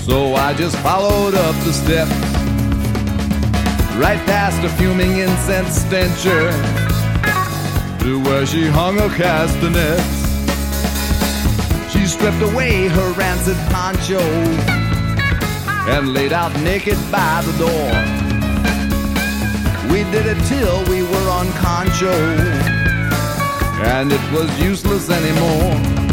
So I just followed up the steps, right past a fuming incense stencher, to where she hung her castanets. She stripped away her rancid poncho and laid out naked by the door. We did it till we were on concho, and it was useless anymore.